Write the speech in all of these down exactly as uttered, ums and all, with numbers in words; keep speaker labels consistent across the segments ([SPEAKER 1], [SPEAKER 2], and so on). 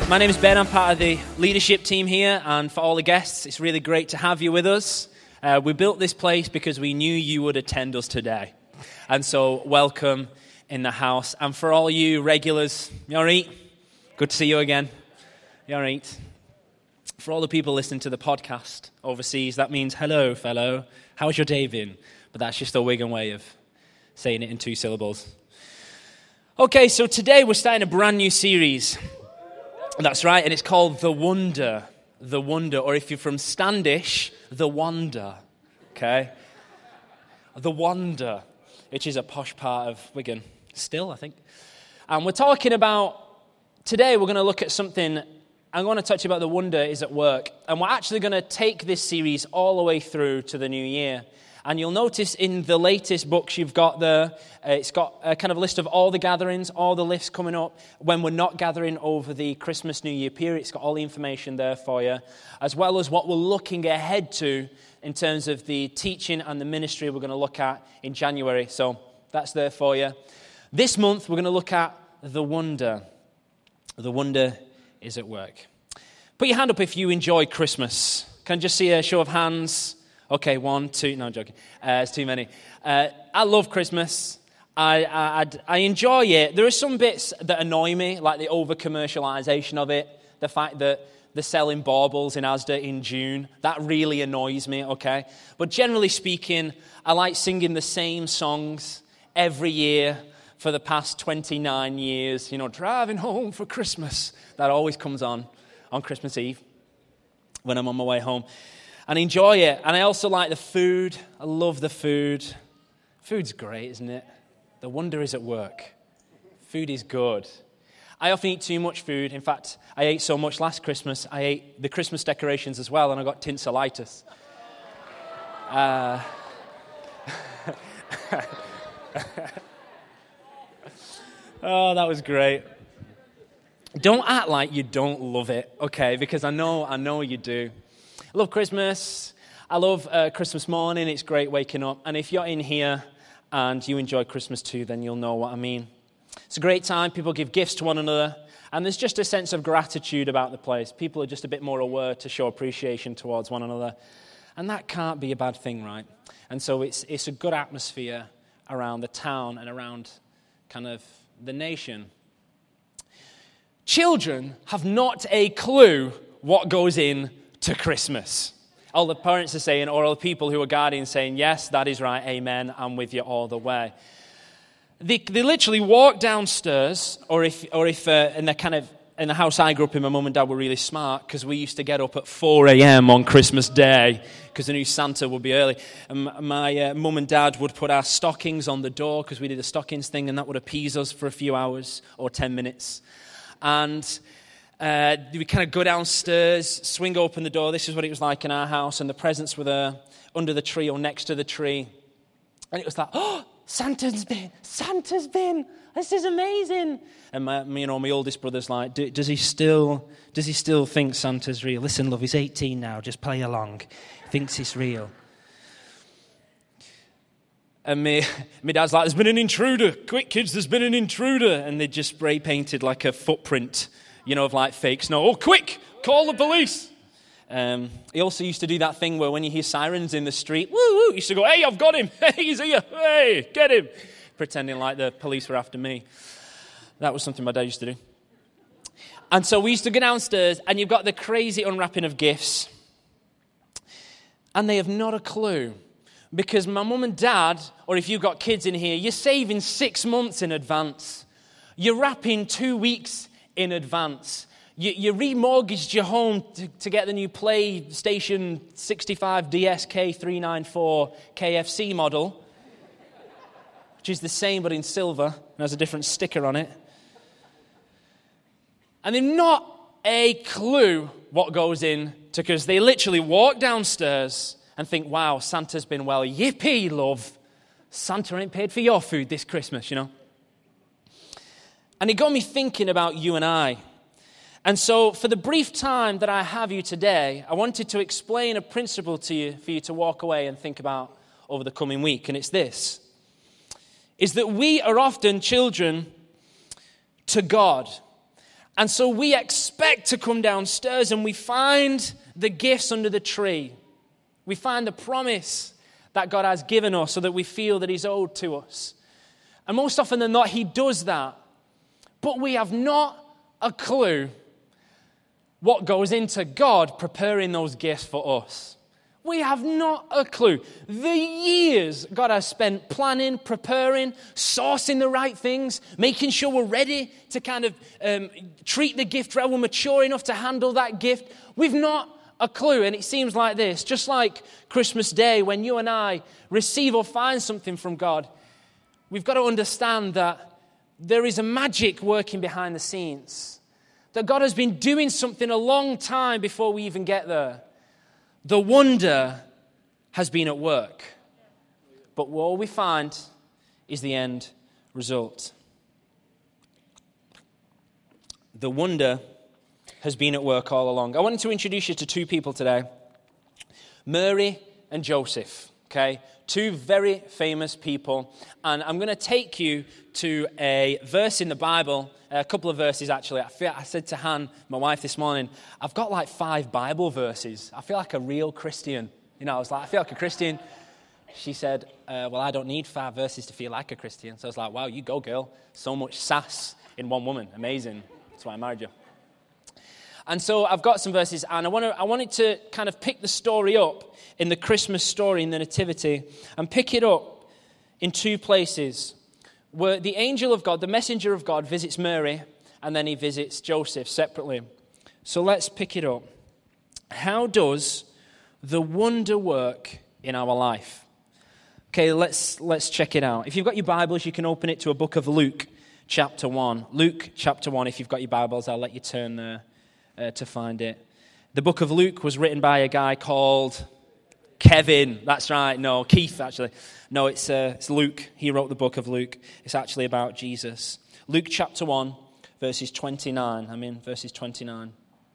[SPEAKER 1] My name is Ben. I'm part of the leadership team here, and for all the guests, it's really great to have you with us. Uh, we built this place because we knew you would attend us today, and so welcome in the house. And for all you regulars, you all right? Good to see you again. You all right? For all the people listening to the podcast overseas, that means hello, fellow. How's your day been? But that's just a Wigan way of saying it in two syllables. Okay, so today we're starting a brand new series. That's right, and it's called The Wonder. The Wonder, or if you're from Standish, The Wonder. Okay? The Wonder, which is a posh part of Wigan still, I think. And we're talking about, today we're going to look at something, I'm going to touch about the wonder is at work. And we're actually going to take this series all the way through to the new year. And you'll notice in the latest books you've got there, uh, it's got a kind of list of all the gatherings, all the lists coming up when we're not gathering over the Christmas New Year period. It's got all the information there for you, as well as what we're looking ahead to in terms of the teaching and the ministry we're going to look at in January. So that's there for you. This month we're going to look at the wonder. The wonder is at work. Put your hand up if you enjoy Christmas. Can I just see a show of hands? Okay, one, two, no, I'm joking. Uh, it's too many. Uh, I love Christmas. I, I I enjoy it. There are some bits that annoy me, like the over-commercialization of it, the fact that they're selling baubles in Asda in June. That really annoys me, okay? But generally speaking, I like singing the same songs every year for the past twenty-nine years. You know, driving home for Christmas. That always comes on on Christmas Eve when I'm on my way home. And enjoy it. And I also like the food. I love the food. Food's great, isn't it? The wonder is at work. Food is good. I often eat too much food. In fact, I ate so much last Christmas, I ate the Christmas decorations as well, and I got tonsillitis. Uh, oh, that was great. Don't act like you don't love it, okay? Because I know, I know you do. I love Christmas. I love uh, Christmas morning. It's great waking up. And if you're in here and you enjoy Christmas too, then you'll know what I mean. It's a great time. People give gifts to one another. And there's just a sense of gratitude about the place. People are just a bit more aware to show appreciation towards one another. And that can't be a bad thing, right? And so it's it's a good atmosphere around the town and around kind of the nation. Children have not a clue what goes in to Christmas. All the parents are saying, or all the people who are guardians saying, yes, that is right, amen, I'm with you all the way. They, they literally walk downstairs, or if, or if uh, in the kind of in the house I grew up in, my mum and dad were really smart because we used to get up at four a.m. on Christmas Day because they knew Santa would be early. And my uh, mum and dad would put our stockings on the door because we did the stockings thing, and that would appease us for a few hours or ten minutes. And Uh, we kind of go downstairs, swing open the door. This is what it was like in our house, and the presents were there under the tree or next to the tree. And it was like, oh, Santa's been, Santa's been. This is amazing. And my, you know, my oldest brother's like, Do, does he still, does he still think Santa's real? Listen, love, he's eighteen now. Just play along. He thinks it's real. And me, my dad's like, there's been an intruder. Quick, kids, there's been an intruder. And they just spray painted like a footprint, you know, of like fake snow. Oh, quick, call the police. Um, he also used to do that thing where when you hear sirens in the street, woo, woo, he used to go, hey, I've got him. Hey, he's here. Hey, get him. Pretending like the police were after me. That was something my dad used to do. And so we used to go downstairs, and you've got the crazy unwrapping of gifts. And they have not a clue. Because my mum and dad, or if you've got kids in here, you're saving six months in advance. You're wrapping two weeks in advance. You, you remortgaged your home to, to get the new PlayStation sixty-five D S K three ninety-four K F C model, which is the same but in silver and has a different sticker on it. And they've not a clue what goes in to, because they literally walk downstairs and think, wow, Santa's been well. Yippee, love. Santa ain't paid for your food this Christmas, you know. And it got me thinking about you and I. And so for the brief time that I have you today, I wanted to explain a principle to you for you to walk away and think about over the coming week. And it's this, is that we are often children to God. And so we expect to come downstairs and we find the gifts under the tree. We find the promise that God has given us so that we feel that he's owed to us. And most often than not, he does that. But we have not a clue what goes into God preparing those gifts for us. We have not a clue. The years God has spent planning, preparing, sourcing the right things, making sure we're ready to kind of um, treat the gift right, we're mature enough to handle that gift. We've not a clue, and it seems like this. Just like Christmas Day, when you and I receive or find something from God, we've got to understand that there is a magic working behind the scenes. That God has been doing something a long time before we even get there. The wonder has been at work. But all we find is the end result. The wonder has been at work all along. I wanted to introduce you to two people today. Mary and Joseph. Okay? Two very famous people. And I'm going to take you to a verse in the Bible, a couple of verses actually. I, feel, I said to Han, my wife, this morning, I've got like five Bible verses. I feel like a real Christian. You know, I was like, I feel like a Christian. She said, uh, well, I don't need five verses to feel like a Christian. So I was like, wow, you go, girl. So much sass in one woman. Amazing. That's why I married you. And so I've got some verses, and I want to, I wanted to kind of pick the story up in the Christmas story in the Nativity, and pick it up in two places where the angel of God, the messenger of God, visits Mary, and then he visits Joseph separately. So let's pick it up. How does the wonder work in our life? Okay, let's let's check it out. If you've got your Bibles, you can open it to a book of Luke, chapter one. Luke, chapter one. If you've got your Bibles, I'll let you turn there uh, to find it. The book of Luke was written by a guy called Kevin. That's right. No, Keith, actually. No, it's, uh, it's Luke. He wrote the book of Luke. It's actually about Jesus. Luke chapter one, verses twenty-nine. I'm in verses twenty-nine.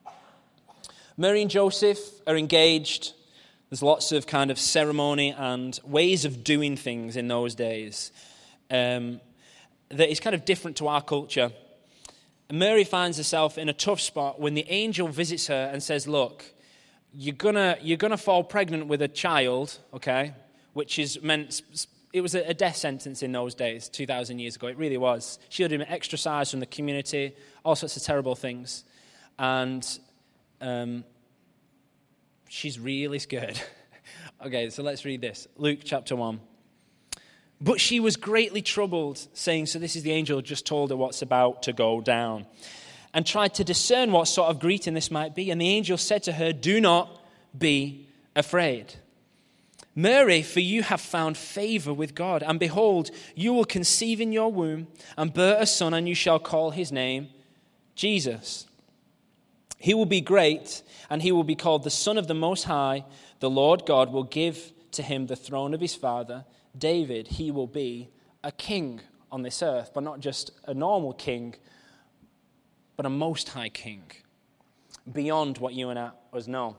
[SPEAKER 1] Mary and Joseph are engaged. There's lots of kind of ceremony and ways of doing things in those days um, that is kind of different to our culture. Mary finds herself in a tough spot when the angel visits her and says, look, you're gonna you're gonna fall pregnant with a child, okay, which is meant, it was a death sentence in those days, two thousand years ago. It really was. She had been ostracized from the community, all sorts of terrible things. And um, she's really scared. Okay, so let's read this. Luke chapter one. But she was greatly troubled, saying, so this is the angel who just told her what's about to go down, and tried to discern what sort of greeting this might be. And the angel said to her, do not be afraid, Mary, for you have found favor with God. And behold, you will conceive in your womb and bear a son, and you shall call his name Jesus. He will be great, and he will be called the Son of the Most High. The Lord God will give to him the throne of his father, David. He will be a king on this earth, but not just a normal king, but a Most High King, beyond what you and us know.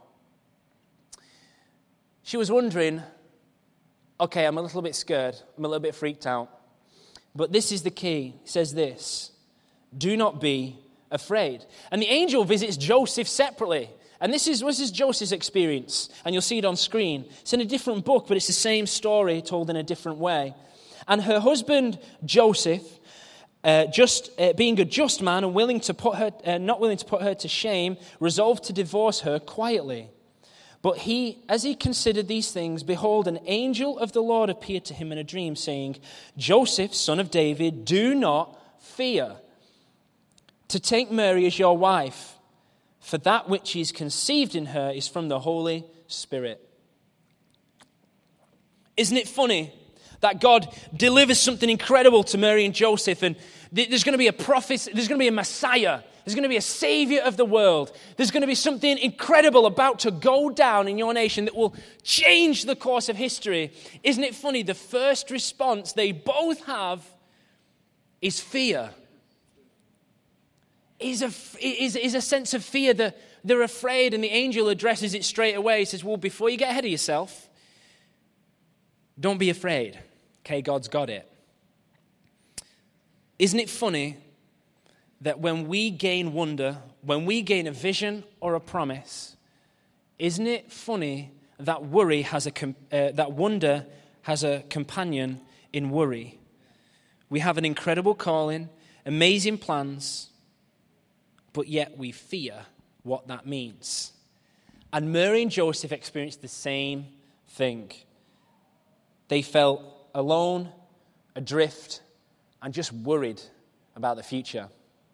[SPEAKER 1] She was wondering, okay, I'm a little bit scared, I'm a little bit freaked out, but this is the key. It says this, do not be afraid. And the angel visits Joseph separately. And this is, this is Joseph's experience, and you'll see it on screen. It's in a different book, but it's the same story told in a different way. And her husband, Joseph, uh, just uh, being a just man and willing to put her, uh, not willing to put her to shame, resolved to divorce her quietly. But he, as he considered these things, behold, an angel of the Lord appeared to him in a dream, saying, Joseph, son of David, do not fear to take Mary as your wife, for that which is conceived in her is from the Holy Spirit. Isn't it funny that God delivers something incredible to Mary and Joseph, and there's going to be a prophet, there's going to be a Messiah, there's going to be a Savior of the world, there's going to be something incredible about to go down in your nation that will change the course of history. Isn't it funny? The first response they both have is fear. Is a, is, is a sense of fear. The, they're afraid, and the angel addresses it straight away. He says, well, before you get ahead of yourself, don't be afraid. Okay, God's got it. Isn't it funny that when we gain wonder, when we gain a vision or a promise, isn't it funny that worry has a com- uh, that wonder has a companion in worry? We have an incredible calling, amazing plans, but yet we fear what that means. And Mary and Joseph experienced the same thing. They felt alone, adrift, and just worried about the future.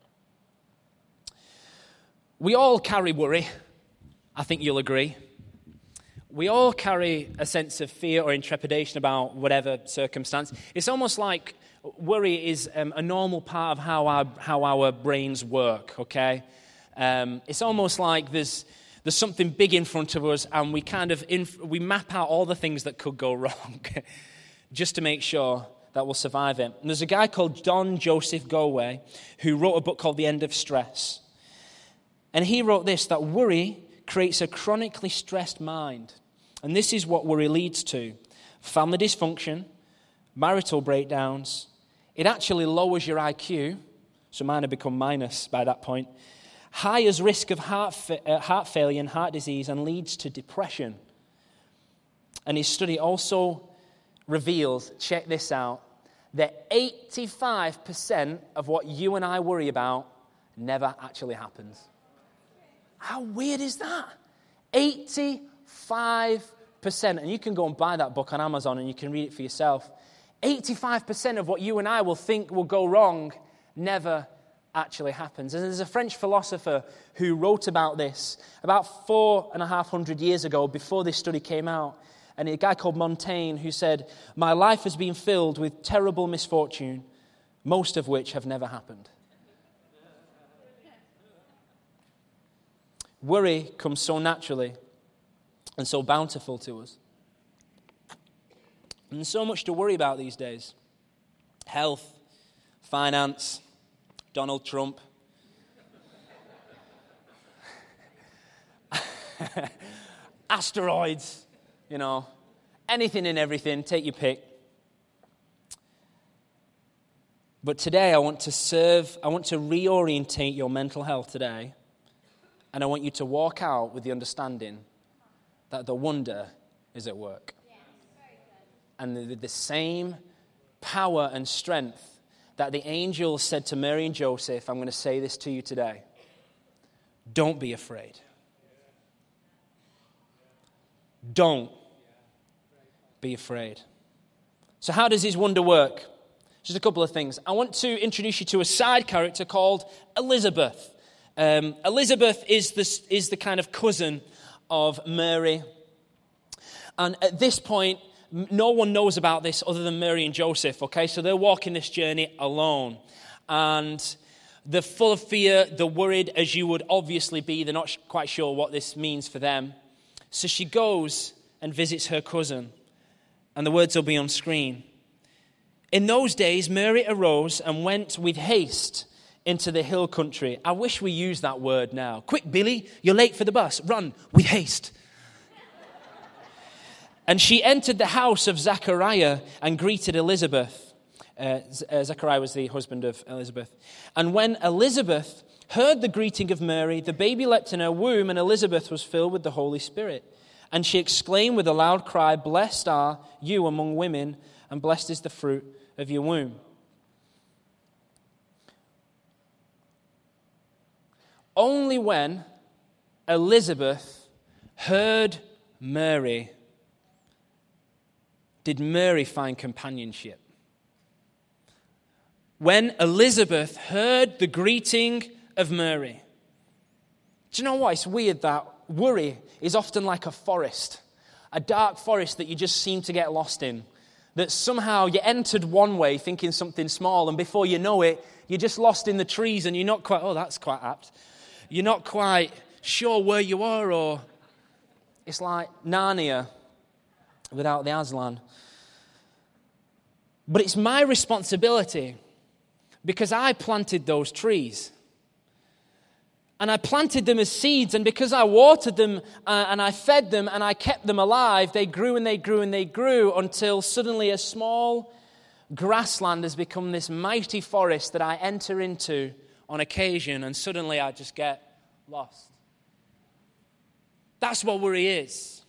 [SPEAKER 1] We all carry worry. I think you'll agree. We all carry a sense of fear or intrepidation about whatever circumstance. It's almost like worry is um, a normal part of how our how our brains work, okay? Um, it's almost like there's there's something big in front of us, and we kind of inf- we map out all the things that could go wrong just to make sure that we'll survive it. And there's a guy called Don Joseph Goway who wrote a book called The End of Stress. And he wrote this, that worry creates a chronically stressed mind. And this is what worry leads to: family dysfunction, marital breakdowns. It actually lowers your I Q, so mine have become minus by that point. Higher risk of heart, fa- uh, heart failure and heart disease, and leads to depression. And his study also reveals, check this out, that eighty-five percent of what you and I worry about never actually happens. How weird is that? eighty-five percent. And you can go and buy that book on Amazon and you can read it for yourself. eighty-five percent of what you and I will think will go wrong never actually happens. And there's a French philosopher who wrote about this about four and a half hundred years ago, before this study came out. And a guy called Montaigne who said, "My life has been filled with terrible misfortune, most of which have never happened." Worry comes so naturally and so bountiful to us. And there's so much to worry about these days. Health, finance, Donald Trump. Asteroids, you know, anything and everything, take your pick. But today I want to serve, I want to reorientate your mental health today. And I want you to walk out with the understanding that the wonder is at work. Yes, very good. And with the same power and strength that the angel said to Mary and Joseph, I'm going to say this to you today. Don't be afraid. Don't be afraid. So how does his wonder work? Just a couple of things. I want to introduce you to a side character called Elizabeth. Um, Elizabeth is the, is the kind of cousin of Mary. And at this point, no one knows about this other than Mary and Joseph, okay? So they're walking this journey alone. And they're full of fear, they're worried, as you would obviously be. They're not quite sure what this means for them. So she goes and visits her cousin. And the words will be on screen. In those days, Mary arose and went with haste into the hill country. I wish we used that word now. Quick, Billy, you're late for the bus. Run with haste. And she entered the house of Zechariah and greeted Elizabeth. Uh, Zechariah was the husband of Elizabeth. And when Elizabeth heard the greeting of Mary, the baby leapt in her womb, and Elizabeth was filled with the Holy Spirit. And she exclaimed with a loud cry, "Blessed are you among women, and blessed is the fruit of your womb." Only when Elizabeth heard Mary did Mary find companionship. When Elizabeth heard the greeting of Mary. Do you know what? It's weird that worry is often like a forest, a dark forest that you just seem to get lost in. That somehow you entered one way thinking something small, and before you know it, you're just lost in the trees and you're not quite, oh, that's quite apt. You're not quite sure where you are, or it's like Narnia without the Aslan. But it's my responsibility because I planted those trees. And I planted them as seeds, and because I watered them uh, and I fed them and I kept them alive, they grew and they grew and they grew until suddenly a small grassland has become this mighty forest that I enter into on occasion, and suddenly I just get lost. That's what worry is.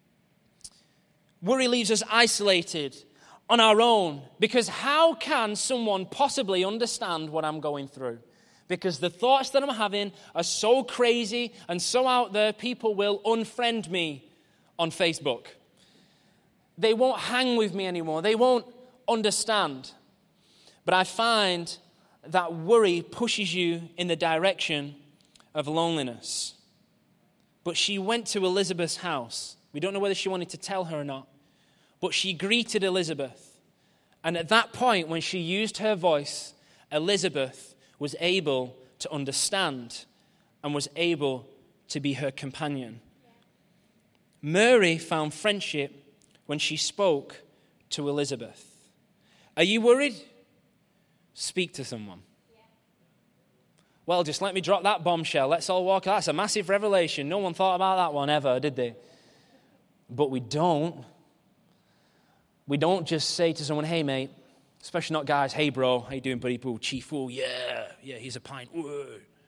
[SPEAKER 1] Worry leaves us isolated on our own, because how can someone possibly understand what I'm going through? Because the thoughts that I'm having are so crazy and so out there, people will unfriend me on Facebook. They won't hang with me anymore. They won't understand. But I find that worry pushes you in the direction of loneliness. But she went to Elizabeth's house. We don't know whether she wanted to tell her or not. But she greeted Elizabeth. And at that point, when she used her voice, Elizabeth was able to understand and was able to be her companion. Mary found friendship when she spoke to Elizabeth. Are you worried? Speak to someone. Well, just let me drop that bombshell. Let's all walk. That's a massive revelation. No one thought about that one ever, did they? But we don't. We don't just say to someone, hey, mate, especially not guys, hey, bro, how you doing, buddy? Ooh, chief, oh, yeah, yeah, here's a pint. Whoa.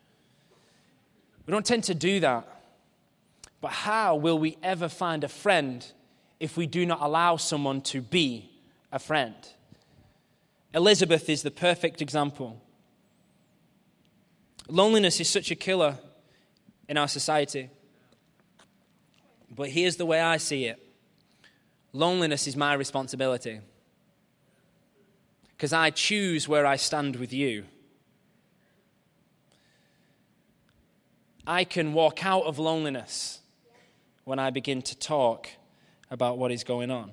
[SPEAKER 1] We don't tend to do that. But how will we ever find a friend if we do not allow someone to be a friend? Elizabeth is the perfect example. Loneliness is such a killer in our society. But here's the way I see it. Loneliness is my responsibility. Because I choose where I stand with you. I can walk out of loneliness when I begin to talk about what is going on.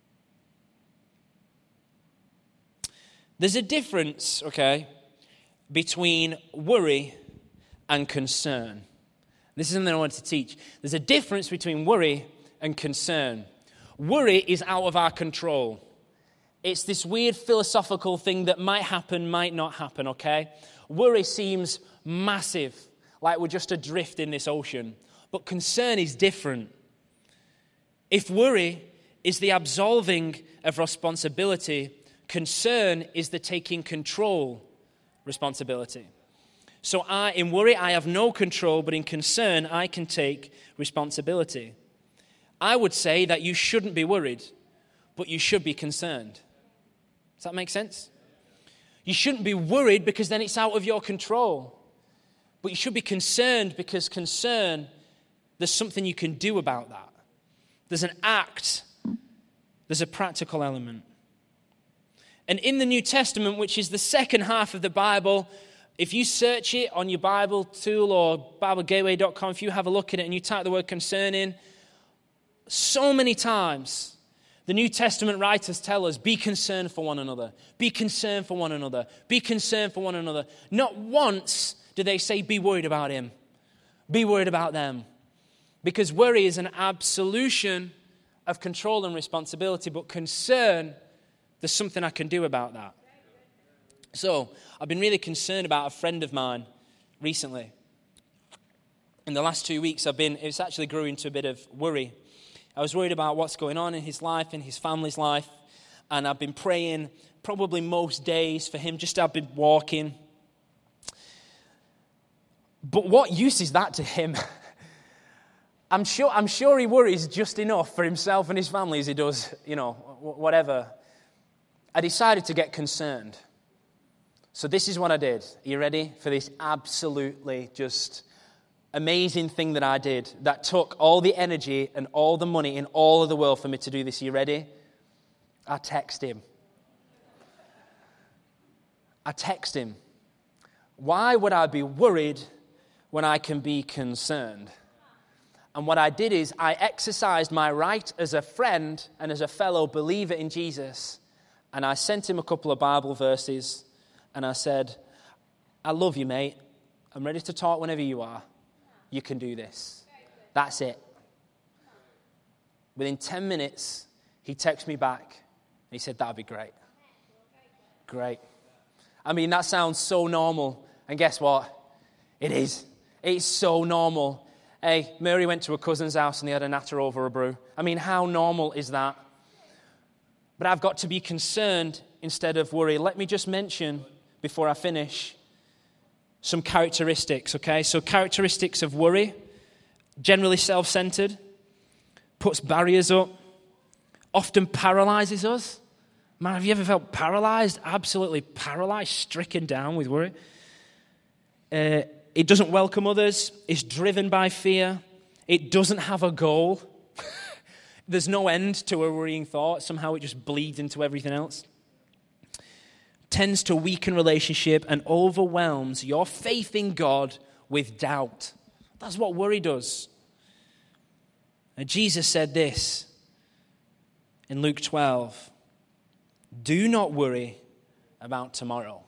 [SPEAKER 1] There's a difference, okay, between worry and concern. This is something I wanted to teach. There's a difference between worry and concern. Worry is out of our control. It's this weird philosophical thing that might happen, might not happen, okay? Worry seems massive, like we're just adrift in this ocean. But concern is different. If worry is the absolving of responsibility, concern is the taking control responsibility. So I, in worry, I have no control, but in concern, I can take responsibility. I would say that you shouldn't be worried, but you should be concerned. Does that make sense? You shouldn't be worried because then it's out of your control. But you should be concerned because concern, there's something you can do about that. There's an act. There's a practical element. And in the New Testament, which is the second half of the Bible, if you search it on your Bible tool or Bible Gateway dot com, if you have a look at it and you type the word concern in, so many times the New Testament writers tell us, be concerned for one another. Be concerned for one another. Be concerned for one another. Not once do they say, be worried about him. Be worried about them. Because worry is an absolution of control and responsibility, but concern, there's something I can do about that. So, I've been really concerned about a friend of mine recently. In the last two weeks, I've been, it's actually grew into a bit of worry. I was worried about what's going on in his life, in his family's life, and I've been praying probably most days for him, just I've been walking. But what use is that to him? I'm sure I'm sure he worries just enough for himself and his family as he does, you know, whatever. I decided to get concerned. So this is what I did. Are you ready for this absolutely just amazing thing that I did that took all the energy and all the money in all of the world for me to do this? Are you ready? I text him. I text him. Why would I be worried when I can be concerned? And what I did is I exercised my right as a friend and as a fellow believer in Jesus. And I sent him a couple of Bible verses. And I said, I love you, mate. I'm ready to talk whenever you are. You can do this. That's it. Within ten minutes, he texted me back. And he said, that'd be great. Great. I mean, that sounds so normal. And guess what? It is. It's so normal. Hey, Mary went to her cousin's house and they had a natter over a brew. I mean, how normal is that? But I've got to be concerned instead of worry. Let me just mention, before I finish, some characteristics, okay? So characteristics of worry: generally self-centered, puts barriers up, often paralyzes us. Man, have you ever felt paralyzed? Absolutely paralyzed, stricken down with worry. Uh, it doesn't welcome others. It's driven by fear. It doesn't have a goal. There's no end to a worrying thought. Somehow it just bleeds into everything else. Tends to weaken relationship and overwhelms your faith in God with doubt. That's what worry does. And Jesus said this in Luke twelve. Do not worry about tomorrow.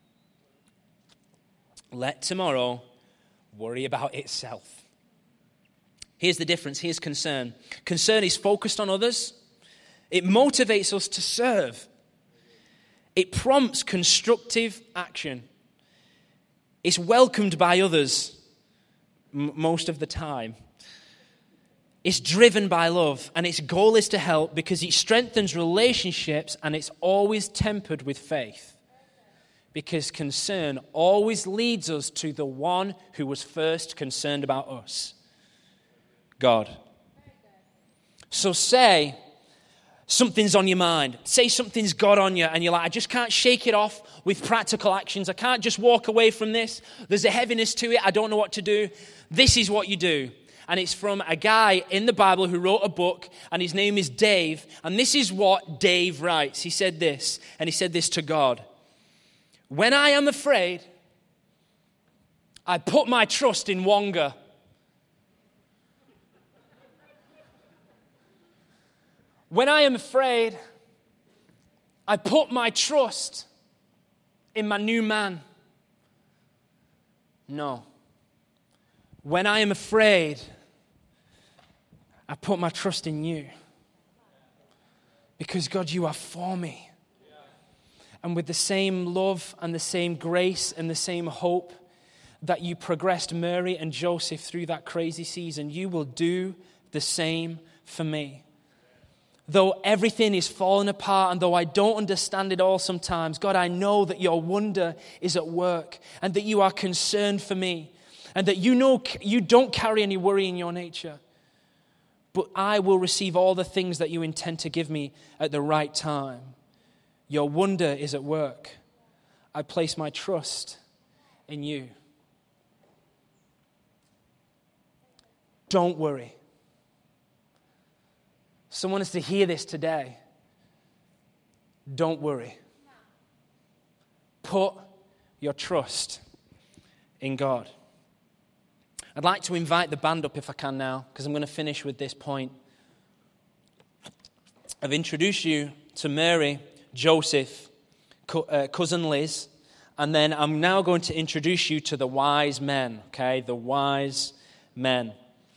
[SPEAKER 1] Let tomorrow worry about itself. Here's the difference. Here's concern. Concern is focused on others. It motivates us to serve. It prompts constructive action. It's welcomed by others m- most of the time. It's driven by love, and its goal is to help because it strengthens relationships, and it's always tempered with faith. Because concern always leads us to the one who was first concerned about us, God. So say something's on your mind. Say something's got on you, and you're like, I just can't shake it off with practical actions. I can't just walk away from this. There's a heaviness to it. I don't know what to do. This is what you do. And it's from a guy in the Bible who wrote a book, and his name is Dave. And this is what Dave writes. He said this, and he said this to God. When I am afraid, I put my trust in Wonga. When I am afraid, I put my trust in my new man. No. When I am afraid, I put my trust in you. Because, God, you are for me. And with the same love and the same grace and the same hope that you progressed Mary and Joseph through that crazy season, you will do the same for me. Though everything is falling apart and though I don't understand it all sometimes, God, I know that your wonder is at work and that you are concerned for me and that you know you don't carry any worry in your nature. But I will receive all the things that you intend to give me at the right time. Your wonder is at work. I place my trust in you. Don't worry. Someone is to hear this today. Don't worry. Put your trust in God. I'd like to invite the band up if I can now, because I'm going to finish with this point. I've introduced you to Mary, Joseph, co- uh, cousin Liz, and then I'm now going to introduce you to the wise men, okay? The wise men.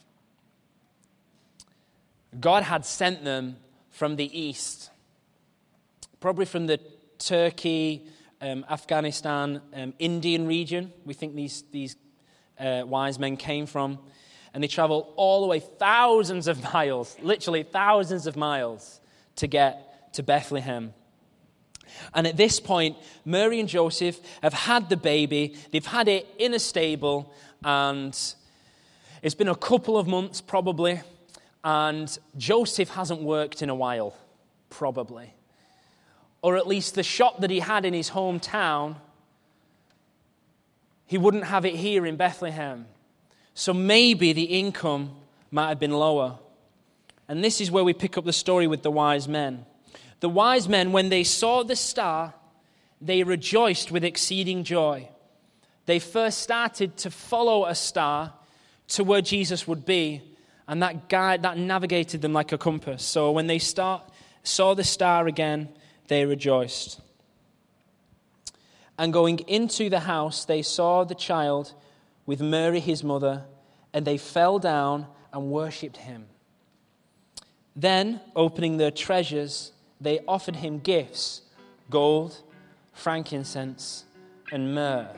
[SPEAKER 1] God had sent them from the east, probably from the Turkey, um, Afghanistan, um, Indian region. We think these these uh, wise men came from, and they traveled all the way thousands of miles, literally thousands of miles, to get to Bethlehem. And at this point, Mary and Joseph have had the baby. They've had it in a stable, and it's been a couple of months probably. And Joseph hasn't worked in a while, probably. Or at least the shop that he had in his hometown, he wouldn't have it here in Bethlehem. So maybe the income might have been lower. And this is where we pick up the story with the wise men. The wise men, when they saw the star, they rejoiced with exceeding joy. They first started to follow a star to where Jesus would be. And that guide, that navigated them like a compass. So when they start, saw the star again, they rejoiced. And going into the house, they saw the child with Mary his mother, and they fell down and worshipped him. Then, opening their treasures, they offered him gifts, gold, frankincense, and myrrh.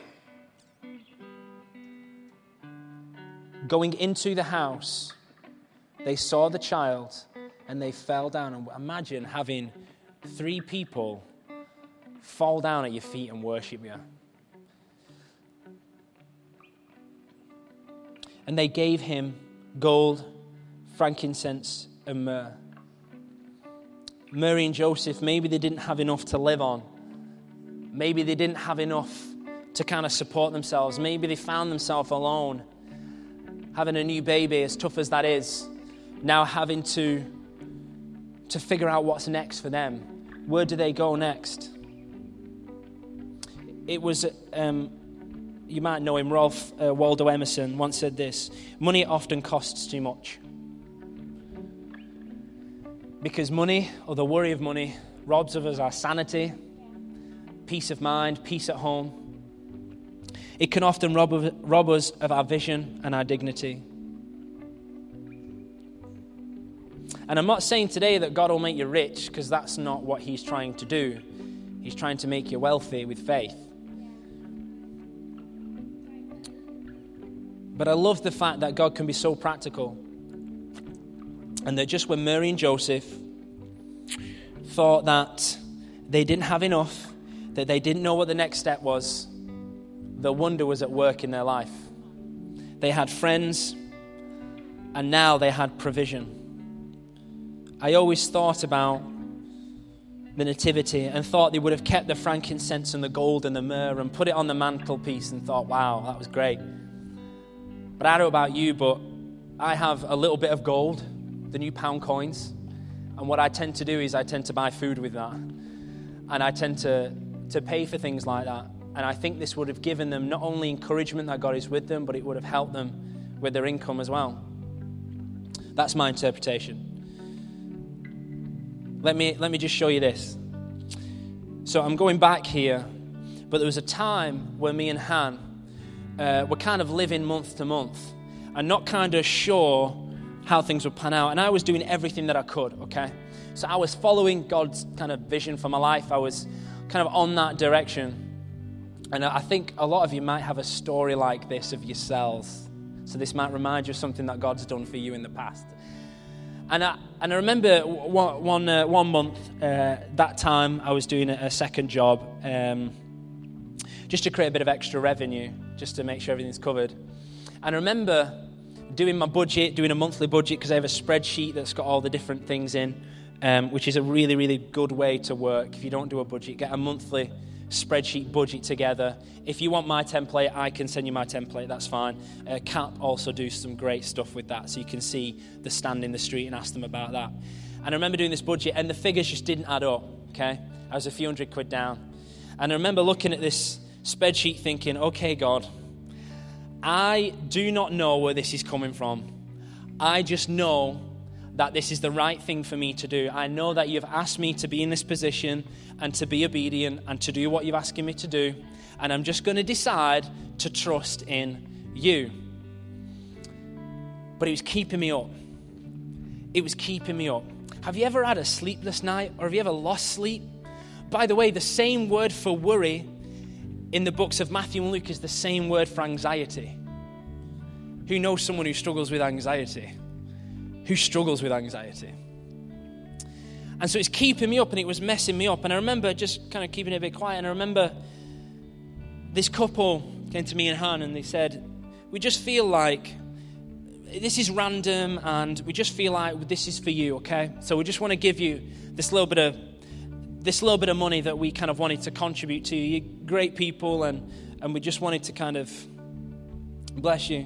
[SPEAKER 1] Going into the house, they saw the child and they fell down. And imagine having three people fall down at your feet and worship you. And they gave him gold, frankincense, and myrrh. Mary and Joseph, maybe they didn't have enough to live on. Maybe they didn't have enough to kind of support themselves. Maybe they found themselves alone, having a new baby, as tough as that is, now having to, to figure out what's next for them. Where do they go next? It was, um, you might know him, Ralph uh, Waldo Emerson once said this: money often costs too much. Because money, or the worry of money, robs of us our sanity, peace of mind, peace at home. It can often rob, of, rob us of our vision and our dignity. And I'm not saying today that God will make you rich, because that's not what he's trying to do. He's trying to make you wealthy with faith. But I love the fact that God can be so practical. And that just when Mary and Joseph thought that they didn't have enough, that they didn't know what the next step was, the wonder was at work in their life. They had friends, and now they had provision. I always thought about the nativity and thought they would have kept the frankincense and the gold and the myrrh and put it on the mantelpiece and thought, wow, that was great. But I don't know about you, but I have a little bit of gold, the new pound coins, and what I tend to do is I tend to buy food with that, and I tend to, to pay for things like that. And I think this would have given them not only encouragement that God is with them, but it would have helped them with their income as well. That's my interpretation. Let me let me just show you this. So I'm going back here, but there was a time where me and Han uh, were kind of living month to month and not kind of sure how things would pan out. And I was doing everything that I could, okay? So I was following God's kind of vision for my life. I was kind of on that direction. And I think a lot of you might have a story like this of yourselves. So this might remind you of something that God's done for you in the past. And I, and I remember one, one, uh, one month, uh, that time I was doing a, a second job um, just to create a bit of extra revenue, just to make sure everything's covered. And I remember doing my budget, doing a monthly budget, because I have a spreadsheet that's got all the different things in, um, which is a really, really good way to work. If you don't do a budget, get a monthly spreadsheet budget together. If you want my template, I can send you my template, that's fine. Uh, Cap also do some great stuff with that, so you can see the stand in the street and ask them about that. And I remember doing this budget, and the figures just didn't add up, okay? I was a few hundred quid down. And I remember looking at this spreadsheet thinking, okay, God, I do not know where this is coming from. I just know that this is the right thing for me to do. I know that you've asked me to be in this position and to be obedient and to do what you've asked me to do. And I'm just going to decide to trust in you. But it was keeping me up. It was keeping me up. Have you ever had a sleepless night, or have you ever lost sleep? By the way, the same word for worry in the books of Matthew and Luke is the same word for anxiety. Who knows someone who struggles with anxiety? Who struggles with anxiety? And so it's keeping me up, and it was messing me up. And I remember just kind of keeping it a bit quiet. And I remember this couple came to me and Han, and they said, we just feel like this is random, and we just feel like this is for you, okay? So we just want to give you this little bit of this little bit of money that we kind of wanted to contribute to you. You're great people, and, and we just wanted to kind of bless you.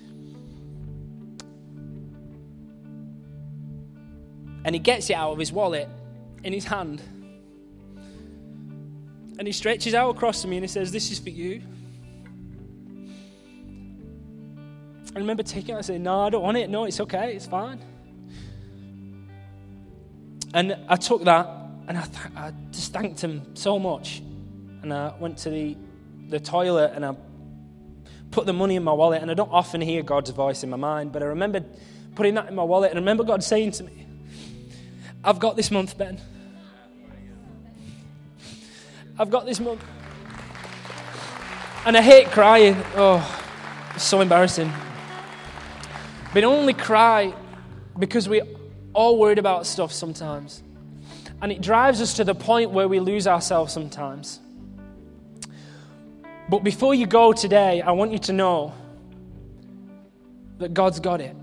[SPEAKER 1] And he gets it out of his wallet in his hand. And he stretches out across to me and he says, this is for you. I remember taking it and saying, no, I don't want it. No, it's okay. It's fine. And I took that and I, th- I just thanked him so much. And I went to the, the toilet and I put the money in my wallet. And I don't often hear God's voice in my mind, but I remember putting that in my wallet. And I remember God saying to me, I've got this month, Ben. I've got this month. And I hate crying. Oh, it's so embarrassing. But I only cry because we're all worried about stuff sometimes. And it drives us to the point where we lose ourselves sometimes. But before you go today, I want you to know
[SPEAKER 2] that God's got it.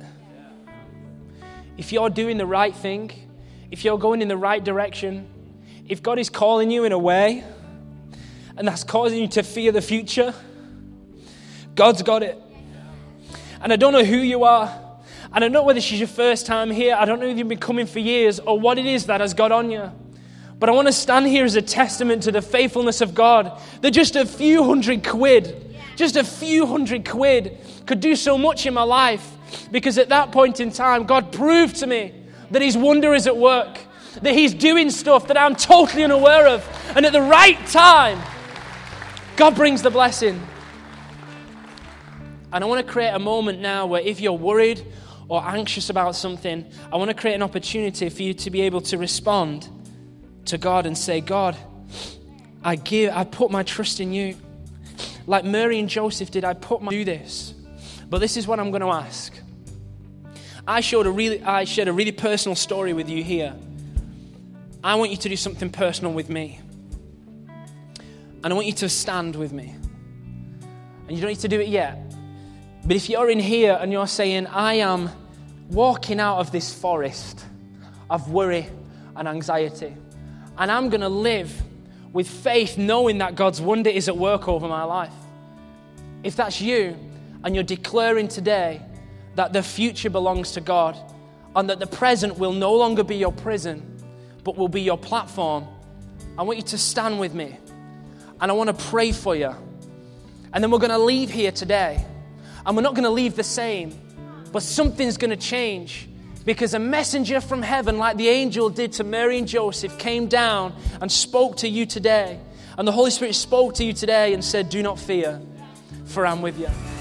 [SPEAKER 2] If you're doing the right thing, if you're going in the right direction, if God is calling you in a way and that's causing you to fear the future, God's got it. And I don't know who you are, and I don't know whether this is your first time here. I don't know if you've been coming for years or what it is that has got on you. But I want to stand here as a testament to the faithfulness of God, that just a few hundred quid, just a few hundred quid could do so much in my life. Because at that point in time, God proved to me that His wonder is at work, that He's doing stuff that I'm totally unaware of. And at the right time, God brings the blessing. And I want to create a moment now where if you're worried or anxious about something, I want to create an opportunity for you to be able to respond to God and say, God, I give, I put my trust in you. Like Mary and Joseph did, I put my do this. But this is what I'm going to ask. I showed a really, I shared a really personal story with you here. I want you to do something personal with me. And I want you to stand with me. And you don't need to do it yet. But if you're in here and you're saying, I am walking out of this forest of worry and anxiety, and I'm going to live with faith knowing that God's wonder is at work over my life. If that's you, and you're declaring today that the future belongs to God, and that the present will no longer be your prison, but will be your platform, I want you to stand with me. And I want to pray for you. And then we're going to leave here today. And we're not going to leave the same, but something's going to change, because a messenger from heaven, like the angel did to Mary and Joseph, came down and spoke to you today. And the Holy Spirit spoke to you today and said, do not fear, for I'm with you.